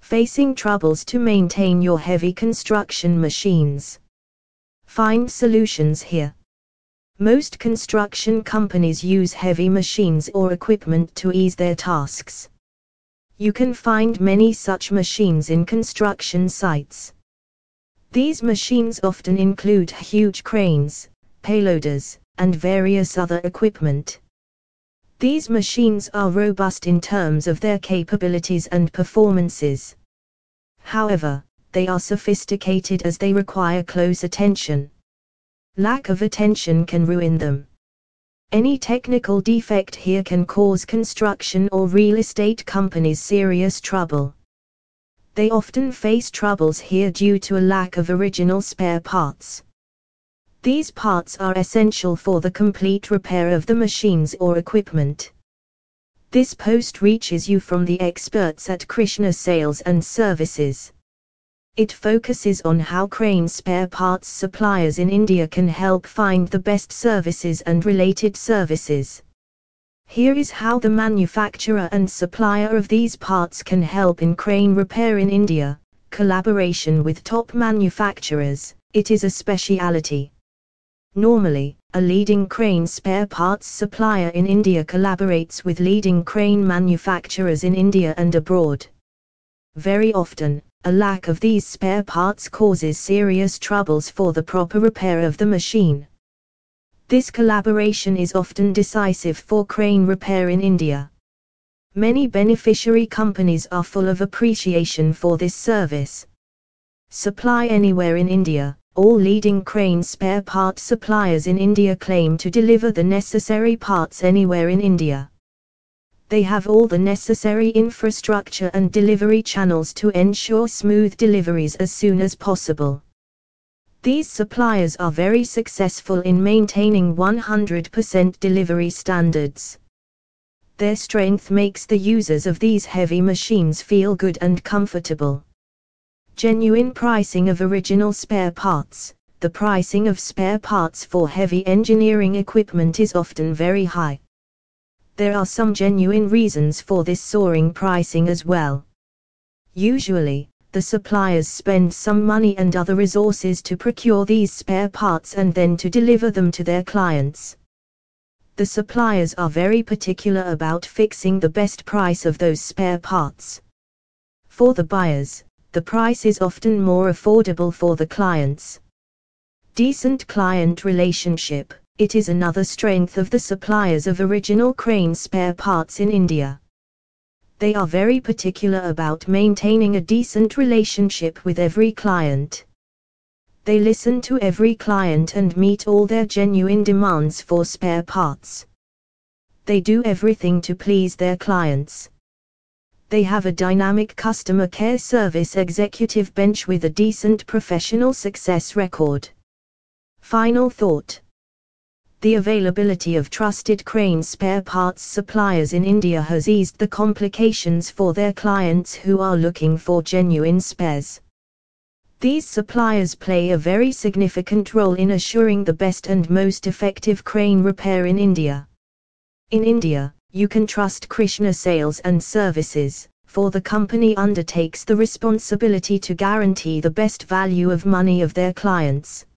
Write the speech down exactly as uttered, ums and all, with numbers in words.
Facing troubles to maintain your heavy construction machines? Find solutions here. Most construction companies use heavy machines or equipment to ease their tasks. You can find many such machines in construction sites. These machines often include huge cranes, payloaders, and various other equipment. These machines are robust in terms of their capabilities and performances. However, they are sophisticated as they require close attention. Lack of attention can ruin them. Any technical defect here can cause construction or real estate companies serious trouble. They often face troubles here due to a lack of original spare parts. These parts are essential for the complete repair of the machines or equipment. This post reaches you from the experts at Krishna Sales and Services. It focuses on how crane spare parts suppliers in India can help find the best services and related services. Here is how the manufacturer and supplier of these parts can help in crane repair in India. Collaboration with top manufacturers, it is a speciality. Normally, a leading crane spare parts supplier in India collaborates with leading crane manufacturers in India and abroad. Very often, a lack of these spare parts causes serious troubles for the proper repair of the machine. This collaboration is often decisive for crane repair in India. Many beneficiary companies are full of appreciation for this service. Supply anywhere in India. All leading crane spare part suppliers in India claim to deliver the necessary parts anywhere in India. They have all the necessary infrastructure and delivery channels to ensure smooth deliveries as soon as possible. These suppliers are very successful in maintaining one hundred percent delivery standards. Their strength makes the users of these heavy machines feel good and comfortable. Genuine pricing of original spare parts. The pricing of spare parts for heavy engineering equipment is often very high. There are some genuine reasons for this soaring pricing as well. Usually, the suppliers spend some money and other resources to procure these spare parts and then to deliver them to their clients. The suppliers are very particular about fixing the best price of those spare parts. For the buyers, the price is often more affordable for the clients. Decent client relationship. It is another strength of the suppliers of original crane spare parts in India. They are very particular about maintaining a decent relationship with every client. They listen to every client and meet all their genuine demands for spare parts. They do everything to please their clients. They have a dynamic customer care service executive bench with a decent professional success record. Final thought. The availability of trusted crane spare parts suppliers in India has eased the complications for their clients who are looking for genuine spares. These suppliers play a very significant role in assuring the best and most effective crane repair in India. In India, you can trust Krishna Sales and Services, for the company undertakes the responsibility to guarantee the best value of money of their clients.